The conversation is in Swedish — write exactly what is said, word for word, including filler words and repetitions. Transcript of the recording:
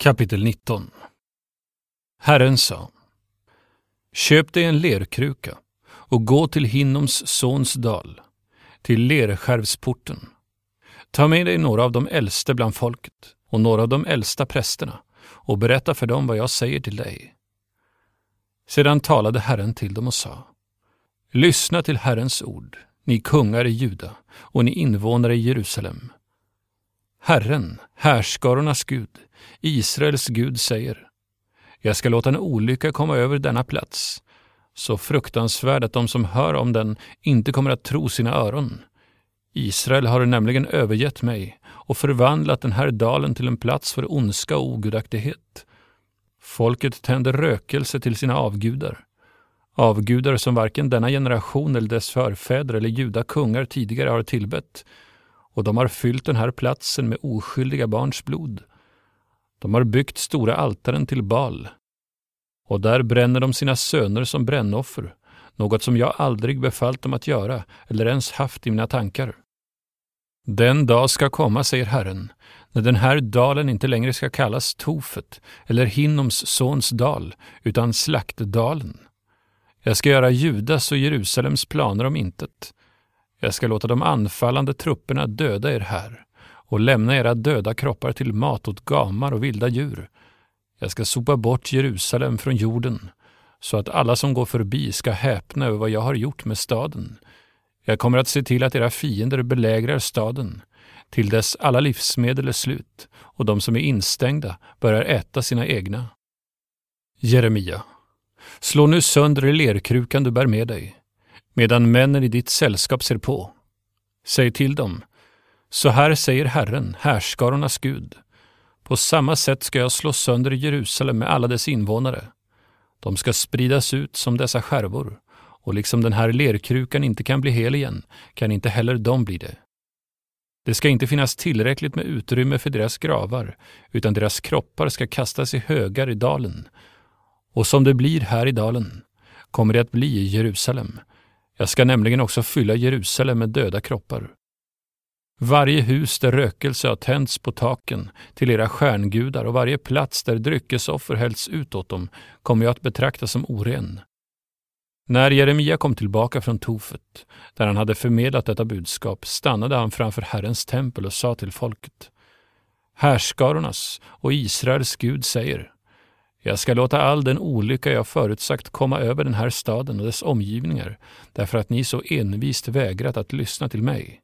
Kapitel nitton. Herren sa: Köp dig en lerkruka och gå till Hinnoms sons dal, till lerskärvsporten. Ta med dig några av de äldste bland folket och några av de äldsta prästerna och berätta för dem vad jag säger till dig. Sedan talade Herren till dem och sa: Lyssna till Herrens ord, ni kungar i Juda och ni invånare i Jerusalem. Herren, härskarornas Gud, Israels Gud säger: Jag ska låta en olycka komma över denna plats, så fruktansvärd att de som hör om den inte kommer att tro sina öron. Israel har nämligen övergett mig och förvandlat den här dalen till en plats för ondska och ogudaktighet. Folket tänder rökelse till sina avgudar, avgudar som varken denna generation eller dess förfäder eller juda kungar tidigare har tillbett, och de har fyllt den här platsen med oskyldiga barns blod. De har byggt stora altaren till Baal, och där bränner de sina söner som brännoffer, något som jag aldrig befallt dem att göra eller ens haft i mina tankar. Den dag ska komma, säger Herren, när den här dalen inte längre ska kallas Tofet eller Hinnoms sons dal, utan Slaktdalen. Jag ska göra Judas och Jerusalems planer om intet. Jag ska låta de anfallande trupperna döda er här och lämna era döda kroppar till mat åt gamar och vilda djur. Jag ska sopa bort Jerusalem från jorden, så att alla som går förbi ska häpna över vad jag har gjort med staden. Jag kommer att se till att era fiender belägrar staden, till dess alla livsmedel är slut och de som är instängda börjar äta sina egna. Jeremia, slå nu sönder lerkrukan du bär med dig, medan männen i ditt sällskap ser på. Säg till dem: Så här säger Herren, härskarornas Gud. På samma sätt ska jag slå sönder Jerusalem med alla dess invånare. De ska spridas ut som dessa skärvor, och liksom den här lerkrukan inte kan bli hel igen, kan inte heller de bli det. Det ska inte finnas tillräckligt med utrymme för deras gravar, utan deras kroppar ska kastas i högar i dalen. Och som det blir här i dalen, kommer det att bli i Jerusalem. Jag ska nämligen också fylla Jerusalem med döda kroppar. Varje hus där rökelse har tänts på taken till era stjärngudar och varje plats där dryckesoffer hälls ut åt dem kommer jag att betrakta som oren. När Jeremia kom tillbaka från Tofet, där han hade förmedlat detta budskap, stannade han framför Herrens tempel och sa till folket: Härskarornas och Israels Gud säger: Jag ska låta all den olycka jag förutsagt komma över den här staden och dess omgivningar, därför att ni så envist vägrat att lyssna till mig.